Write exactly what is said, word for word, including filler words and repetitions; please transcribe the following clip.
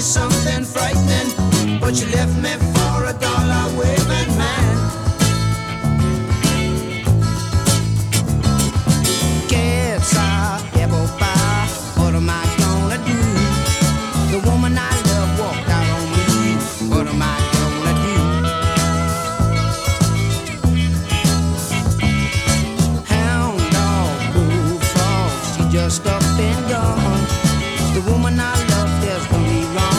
something frightening, but you left me for a dollar waving man. Gets a apple pie, what am I gonna do? The woman I love walked out on me, what am I gonna do? Hound dog, bullfrog, she just up and gone. The woman I love, there's gonna be wrong.